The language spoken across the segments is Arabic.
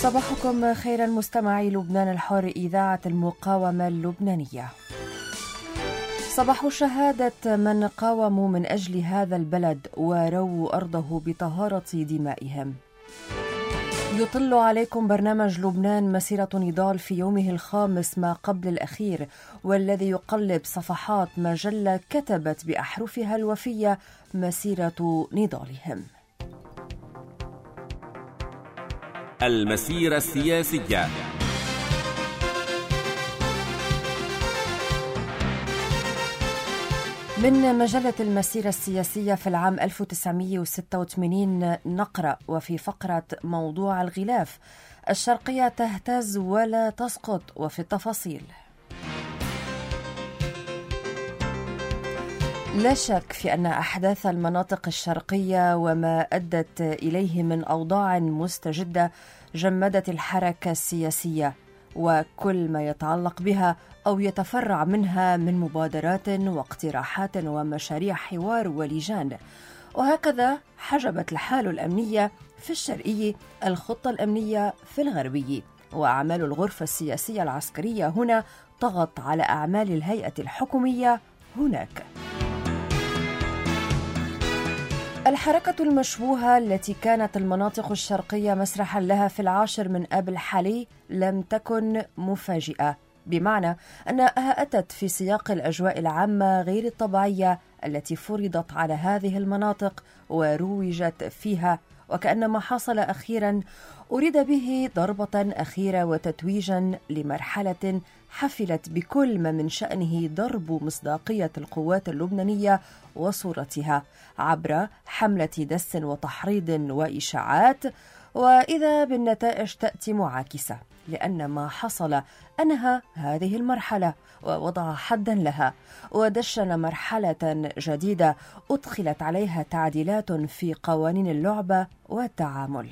صباحكم خيرا مستمعي لبنان الحر، إذاعة المقاومة اللبنانية. صباح شهادة من قاوموا من أجل هذا البلد ورووا أرضه بطهارة دمائهم. يطل عليكم برنامج لبنان مسيرة نضال في يومه الخامس ما قبل الأخير، والذي يقلب صفحات مجلة كتبت بأحرفها الوفية مسيرة نضالهم. المسيرة السياسية. من مجلة المسيرة السياسية في العام 1986 نقرأ وفي فقرة موضوع الغلاف: الشرقية تهتز ولا تسقط، وفي التفاصيل: لا شك في أن أحداث المناطق الشرقية وما أدت إليه من أوضاع مستجدة جمدت الحركة السياسية وكل ما يتعلق بها أو يتفرع منها من مبادرات واقتراحات ومشاريع حوار ولجان. وهكذا حجبت الحالة الأمنية في الشرقي الخطة الأمنية في الغربي، وأعمال الغرفة السياسية العسكرية هنا طغت على أعمال الهيئة الحكومية هناك. الحركة المشبوهة التي كانت المناطق الشرقية مسرحا لها في 10 من آب الحالي لم تكن مفاجئة، بمعنى أنها أتت في سياق الأجواء العامة غير الطبيعية التي فرضت على هذه المناطق وروجت فيها، وكأن ما حصل أخيرا أريد به ضربة أخيرة وتتويجا لمرحلة حفلت بكل ما من شأنه ضرب مصداقية القوات اللبنانية وصورتها عبر حملة دس وتحريض وإشاعات، وإذا بالنتائج تأتي معاكسة، لأن ما حصل أنهى هذه المرحلة ووضع حدا لها ودشن مرحلة جديدة أدخلت عليها تعديلات في قوانين اللعبة والتعامل.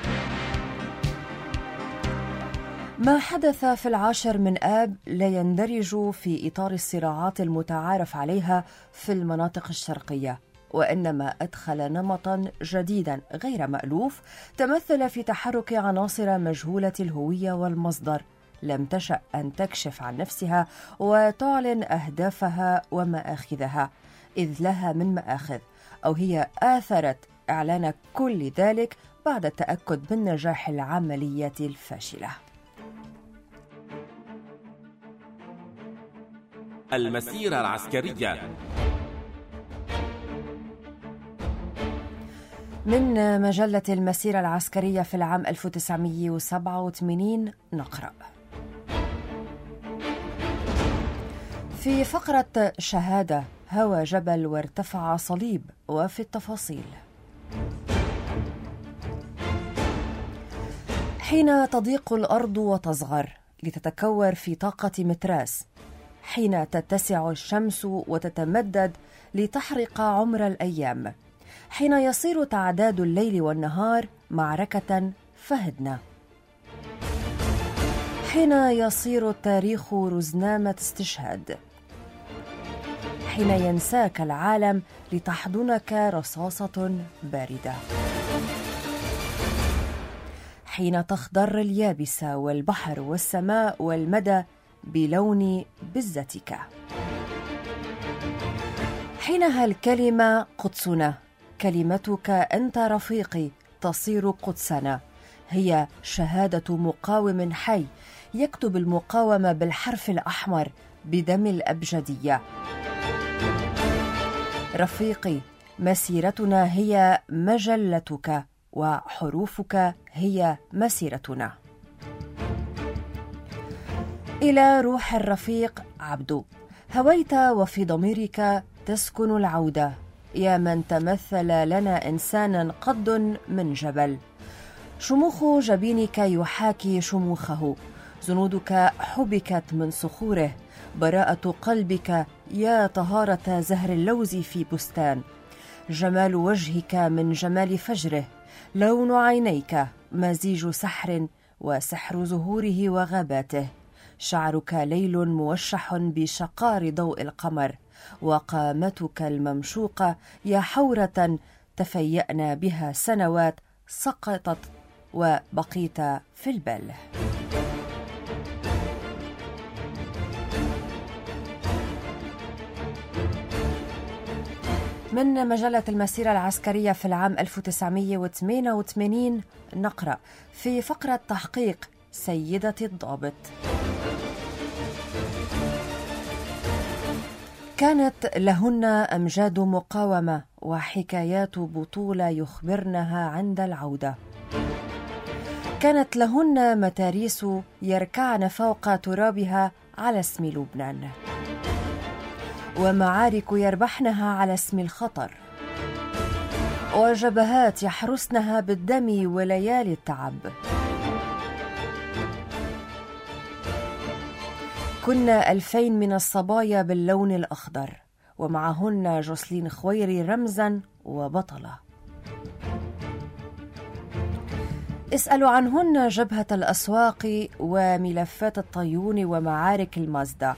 ما حدث في 10 من آب لا يندرج في إطار الصراعات المتعارف عليها في المناطق الشرقية، وإنما أدخل نمطاً جديداً غير مألوف تمثل في تحرك عناصر مجهولة الهوية والمصدر لم تشأ أن تكشف عن نفسها وتعلن أهدافها ومآخذها، إذ لها من مآخذ، أو هي آثرت إعلان كل ذلك بعد التأكد من نجاح العملية الفاشلة. المسيرة العسكرية. من مجلة المسيرة العسكرية في العام 1987 نقرأ في فقرة شهادة: هوى جبل وارتفع صليب، وفي التفاصيل: حين تضيق الأرض وتصغر لتتكور في طاقة متراس، حين تتسع الشمس وتتمدد لتحرق عمر الأيام، حين يصير تعداد الليل والنهار معركة فهدنا، حين يصير التاريخ رزنامة استشهاد، حين ينساك العالم لتحضنك رصاصة باردة، حين تخضر اليابسة والبحر والسماء والمدى بلون بزتك، حينها الكلمة قدسنا، كلمتك أنت رفيقي تصير قدسنا، هي شهادة مقاوم حي يكتب المقاومة بالحرف الأحمر بدم الأبجدية. رفيقي، مسيرتنا هي مجلتك وحروفك هي مسيرتنا. إلى روح الرفيق عبدو، هويت وفي ضميرك تسكن العودة، يا من تمثل لنا إنسانا قد من جبل، شموخ جبينك يحاكي شموخه، زنودك حبكت من صخوره، براءة قلبك يا طهارة زهر اللوز في بستان، جمال وجهك من جمال فجره، لون عينيك مزيج سحر وسحر زهوره وغاباته، شعرك ليل موشح بشقار ضوء القمر، وقامتك الممشوقة يا حورة تفيأنا بها سنوات سقطت وبقيت في البل. من مجلة المسيرة العسكرية في العام 1988 نقرأ في فقرة تحقيق سيدة الضابط: كانت لهن أمجاد مقاومة وحكايات بطولة يخبرنها عند العودة. كانت لهن متاريس يركعن فوق ترابها على اسم لبنان، ومعارك يربحنها على اسم الخطر، وجبهات يحرسنها بالدم وليالي التعب. كنا 2000 من الصبايا باللون الأخضر، ومعهن جوسلين خويري رمزا وبطلة. اسألوا عنهن جبهة الأسواق وملفات الطيون ومعارك المازدا.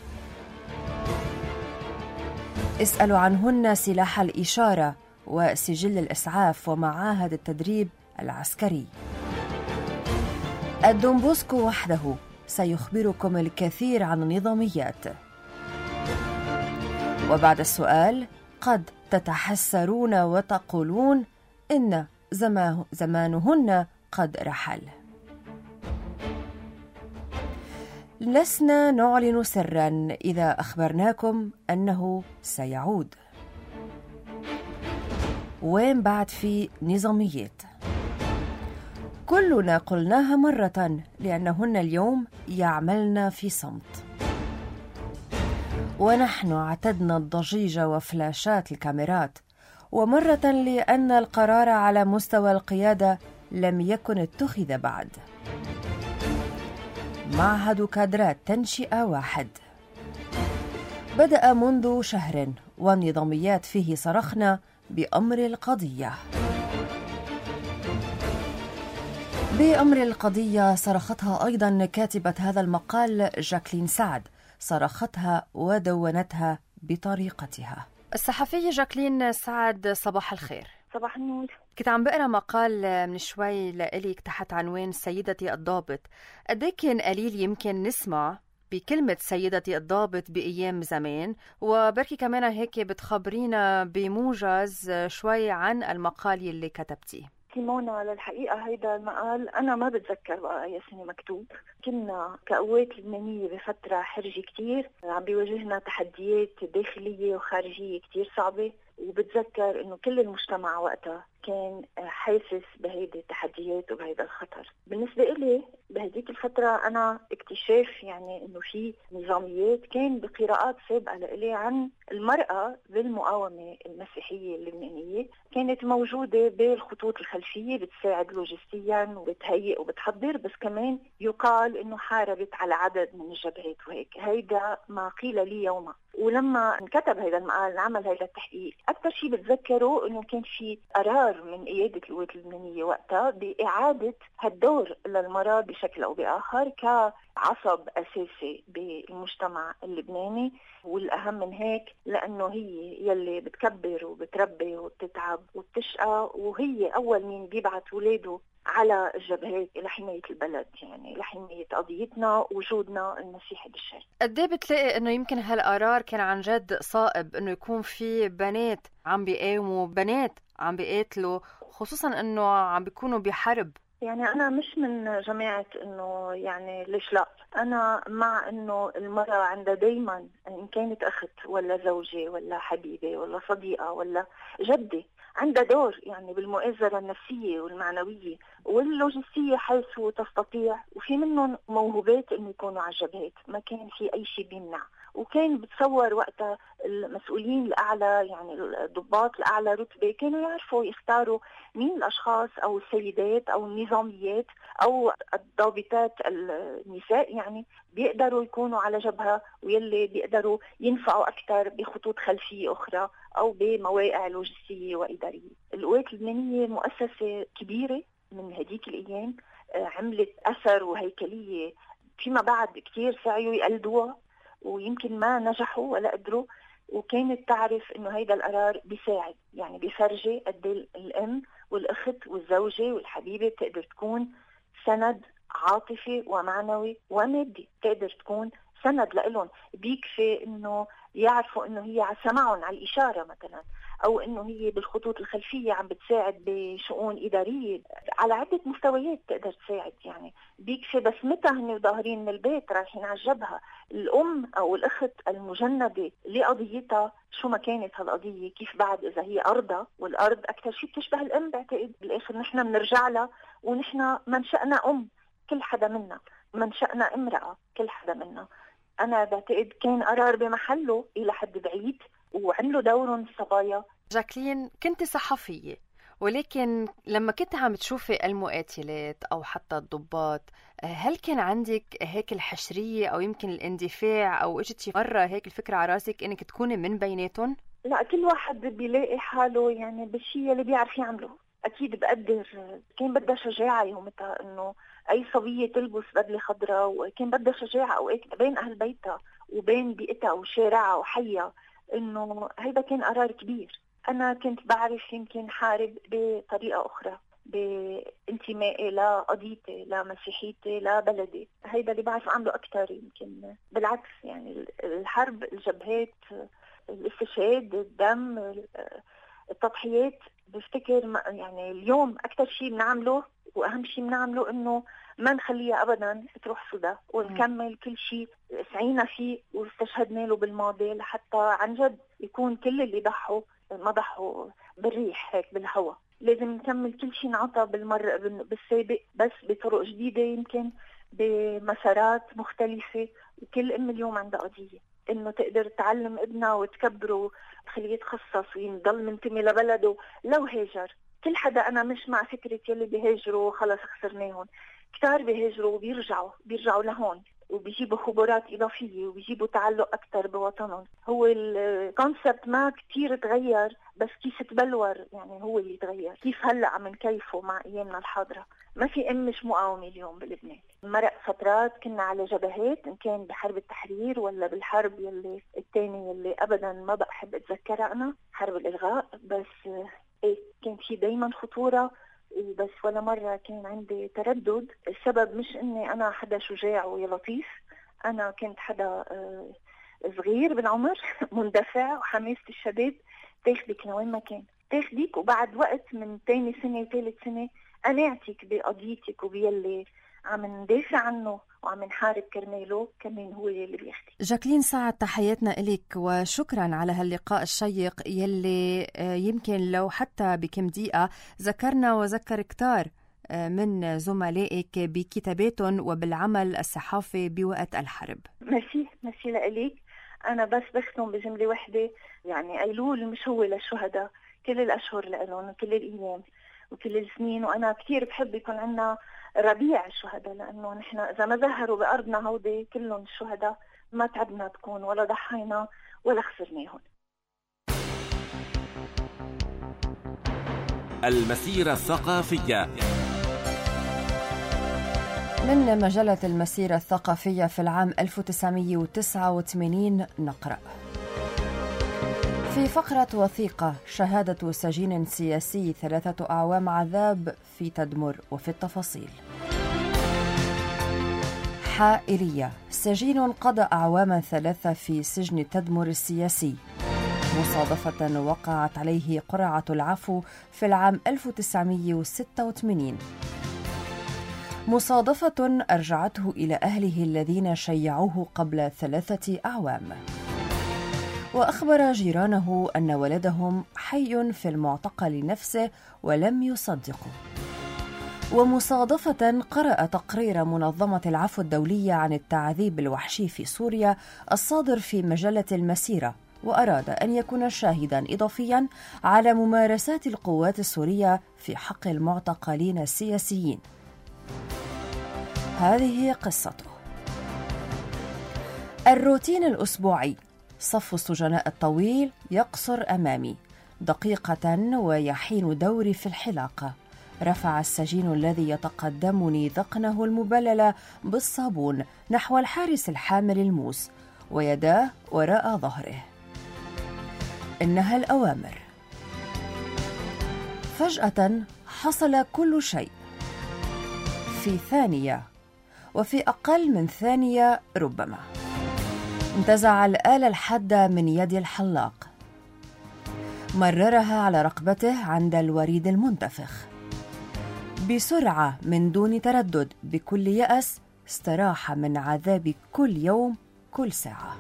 اسألوا عنهن سلاح الإشارة وسجل الإسعاف ومعاهد التدريب العسكري. الدومبوسكو وحده سيخبركم الكثير عن النظاميات. وبعد السؤال قد تتحسرون وتقولون إن زمانهن قد رحل. لسنا نعلن سرا إذا أخبرناكم أنه سيعود. وين بعد في نظاميات؟ كلنا قلناها مرة، لأنهن اليوم يعملن في صمت، ونحن اعتدنا الضجيج وفلاشات الكاميرات، ومرة لأن القرار على مستوى القيادة لم يكن اتخذ بعد. معهد كادرات تنشئة واحد بدأ منذ شهر، والنظاميات فيه صرخنا بأمر القضية. بأمر القضية صرختها أيضا كاتبة هذا المقال جاكلين سعد، صرختها ودونتها بطريقتها. الصحفية جاكلين سعد، صباح الخير. صباح النور. كنت عم بقرأ مقال من شوي لإلك تحت عنوان سيدتي الضابط. قد كان قليل يمكن نسمع بكلمة سيدتي الضابط بأيام زمان، وبركي كمان هيك بتخبرينا بموجز شوي عن المقال يلي كتبتيه. سيمونا، للحقيقة هيدا المقال أنا ما بتذكر بقى أي سنة مكتوب. كنا كقوات لبنانية بفترة حرجة كتير، عم بيواجهنا تحديات داخلية وخارجية كتير صعبة، وبتذكر إنه كل المجتمع وقتها كان حاسس بهيدي التحديات وبهيدا الخطر. بالنسبة إلي بهديك الفترة أنا اكتشاف يعني إنه في نظاميات كان بقراءات سابقة لإلي عن المرأة بالمقاومة المسيحية اللبنانية، كانت موجودة بالخطوط الخلفية بتساعد لوجستيا وبتهيئ وبتحضر، بس كمان يقال إنه حاربت على عدد من الجبهات وهيك. هيدا ما قيل لي يوما. ولما انكتب هيدا المقال عمل هيدا التحقيق، أكثر شيء بتذكره إنه كان في قرار من قيادة القوات اللبنانية وقتها بإعادة هالدور للمرأة بشكل أو بآخر كعصب أساسي بالمجتمع اللبناني، والأهم من هيك لأنه هي يلي بتكبر وبتربي وبتتعب وبتشقى، وهي أول مين بيبعت ولاده على الجبهات لحماية البلد، يعني لحماية قضيتنا وجودنا المسيحي بالشرق. قد بتلاقي انه يمكن هالقرار كان عن جد صائب، انه يكون في بنات عم بيقاوموا، بنات عم بيقاتلوا، خصوصا انه عم بيكونوا بحرب؟ يعني أنا مش من جماعة إنه يعني ليش لا، أنا مع إنه المرأة عندها دايما إن كانت أخت ولا زوجة ولا حبيبة ولا صديقة ولا جدة، عندها دور يعني بالمؤازرة النفسية والمعنوية واللوجستية حيث تستطيع، وفي منهم موهوبات إنه يكونوا على الجبهات، ما كان في أي شيء بيمنع. وكان بتصور وقتها المسؤولين الأعلى يعني الضباط الأعلى رتبة كانوا يعرفوا يختاروا مين الأشخاص أو السيدات أو النظاميات أو الضابطات النساء يعني بيقدروا يكونوا على جبهة، ويلي بيقدروا ينفعوا أكثر بخطوط خلفية أخرى أو بمواقع لوجستية وإدارية. القوات اللبنانية مؤسسة كبيرة من هديك الأيام، عملت أثر وهيكلية فيما بعد كتير سعيوا يقلدوها ويمكن ما نجحوا ولا قدروا، وكانت تعرف إنه هيدا القرار بيساعد، يعني بيفرجي قد الأم والأخت والزوجة والحبيبة بتقدر تكون سند عاطفي ومعنوي ومادي، تقدر تكون سند لإلهم. بيكفي إنه يعرفوا إنه هي سمعهم على الإشارة مثلا، أو إنه هي بالخطوط الخلفية عم بتساعد بشؤون إدارية، على عدة مستويات تقدر تساعد. يعني بيكفي بس متى هن ظاهرين من البيت رايحين على الجبهة، الأم أو الأخت المجندة لقضيتها شو ما كانت هالقضية، كيف بعد إذا هي أرضها، والأرض أكثر شيء بتشبه الأم بعتقد. بالآخر نحن بنرجع لها، ونحن منشأنا أم كل حدا منا، منشأنا امرأة كل حدا منا. أنا بعتقد كان قرار بمحله إلى حد بعيد، وعنده دور الصبايا. جاكلين، كنت صحفية، ولكن لما كنت عم تشوفي المقاتلات أو حتى الضباط، هل كان عندك هيك الحشرية أو يمكن الاندفاع، أو اجتي مرة هيك الفكرة على راسك إنك تكوني من بيناتهم؟ لا، كل واحد بيلاقي حاله يعني بالشيء اللي بيعرف يعمله. أكيد بقدر كان بدها شجاعة يومتها إنه أي صبية تلبس بدلة خضراء، وكان بدها شجاعة أوقات بين أهل بيتها وبين بيئتها وشارعها وحيها، إنه هيدا كان قرار كبير. أنا كنت بعرف يمكن حارب بطريقة أخرى، بانتمائي لقضيتي، لمسيحيتي، لبلدي. هيدا اللي بعرف أعمله أكتر. يمكن بالعكس، يعني الحرب، الجبهات، الاستشهاد، الدم، التضحيات، بفتكر يعني اليوم أكتر شيء بنعمله وأهم شيء بنعمله إنه ما نخليها أبدا تروح سدى، ونكمل كل شيء سعينا فيه واستشهدنا له بالماضي، لحتى عن جد يكون كل اللي ضحوا ما ضحوا بالريح هيك بالهواء. لازم نكمل كل شيء نعطى بالسابق، بس بطرق جديدة، يمكن بمسارات مختلفة. وكل أم اليوم عندها قضية إنه تقدر تعلم ابنها وتكبره، تخليه يتخصص ويضل منتمي لبلده لو هاجر. كل حدا، أنا مش مع فكرة يلي بيهاجروا خلص خسرناهم. كتار بيهاجروا وبيرجعوا لهون، وبيجيبوا خبرات إضافية، وبيجيبوا تعلق أكتر بوطنهم. هو الكونسبت ما كتير تغير، بس كيف تبلور يعني هو اللي تغير. كيف هلأ عم نكيفه مع أيامنا الحاضرة. ما في أم مش مقاومة اليوم بلبنان. مرق فترات كنا على جبهات، إن كان بحرب التحرير ولا بالحرب يلي الثانية يلي أبدا ما بحب أتذكرها أنا، حرب الإلغاء. بس كان في دايما خطورة، بس ولا مرة كان عندي تردد. السبب مش اني انا حدا شجاع ولطيف، انا كنت حدا صغير بالعمر مندفع، وحماسة الشباب تاخدك لوين ما كان تاخدك، وبعد وقت من تاني سنة وثالث سنة قناعتك بقضيتك وبيلي عم ندافع عنه وعم نحارب كرماله كمان هو اللي بياخدك. جاكلين سعد، تحياتنا إليك وشكرا على هاللقاء الشيق يلي يمكن لو حتى بكم دقيقة ذكرنا وذكر كتار من زملائك بكتاباتهم وبالعمل الصحافي بوقت الحرب. ماشي لإليك. أنا بس بختم بجملة واحدة، يعني أيلول مش هو للشهداء، كل الأشهر لهم وكل الأيام وكل السنين. وأنا كتير بحب يكون عنا ربيع الشهداء، لأنه نحن إذا ما ظهروا بأرضنا هودي كلهم الشهداء ما تعبنا تكون ولا ضحينا ولا خسرناهم. المسيرة الثقافية من مجلة المسيرة الثقافية في العام 1989 نقرأ في فقرة وثيقة: شهادة سجين سياسي 3 أعوام عذاب في تدمر. وفي التفاصيل: حائرية، سجين قضى أعواما 3 في سجن تدمر السياسي. مصادفة وقعت عليه قرعة العفو في العام 1986. مصادفة أرجعته إلى أهله الذين شيعوه قبل 3 أعوام. وأخبر جيرانه أن ولدهم حي في المعتقل نفسه ولم يصدقوا. ومصادفة قرأ تقرير منظمة العفو الدولية عن التعذيب الوحشي في سوريا الصادر في مجلة المسيرة، وأراد أن يكون شاهداً إضافياً على ممارسات القوات السورية في حق المعتقلين السياسيين. هذه قصته. الروتين الأسبوعي: صف السجناء الطويل يقصر أمامي، دقيقة ويحين دوري في الحلاقة. رفع السجين الذي يتقدمني ذقنه المبلل بالصابون نحو الحارس الحامل الموس، ويداه وراء ظهره. إنها الأوامر. فجأة حصل كل شيء في ثانية، وفي أقل من ثانية ربما. انتزع الآلة الحادة من يد الحلاق، مررها على رقبته عند الوريد المنتفخ. بسرعة من دون تردد بكل يأس استراح من عذاب كل يوم كل ساعة.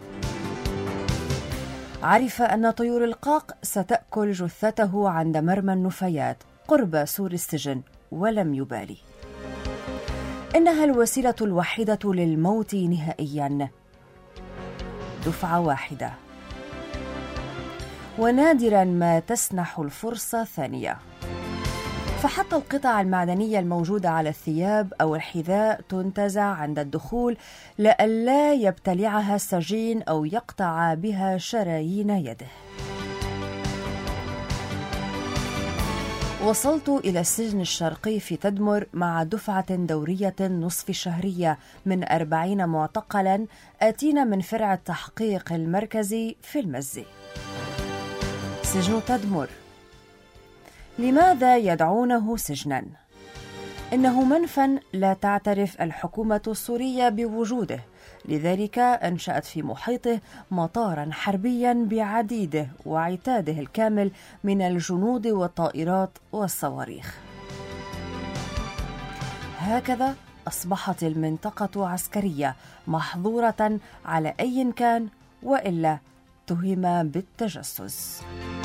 عرف أن طيور القاق ستأكل جثته عند مرمى النفايات قرب سور السجن ولم يبالي. إنها الوسيلة الوحيدة للموت نهائياً، دفعة واحدة، ونادراً ما تسنح الفرصة ثانية. فحتى القطع المعدنية الموجودة على الثياب أو الحذاء تنتزع عند الدخول لئلا يبتلعها السجين أو يقطع بها شرايين يده. وصلت إلى السجن الشرقي في تدمر مع دفعة دورية نصف شهرية من 40 معتقلا آتين من فرع التحقيق المركزي في المزي. سجن تدمر، لماذا يدعونه سجناً؟ إنه منفى لا تعترف الحكومة السورية بوجوده، لذلك أنشأت في محيطه مطاراً حربياً بعديده وعتاده الكامل من الجنود والطائرات والصواريخ. هكذا أصبحت المنطقة عسكرية محظورة على أي كان وإلا تهم بالتجسس.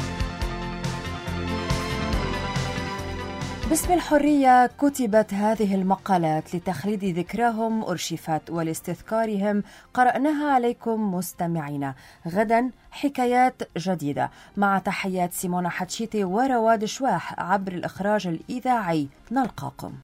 باسم الحرية كتبت هذه المقالات لتخليد ذكراهم أرشفت ولاستذكارهم قرأناها عليكم مستمعينا. غدا حكايات جديدة، مع تحيات سيمونا حتشيتي ورواد شواح عبر الإخراج الإذاعي. نلقاكم.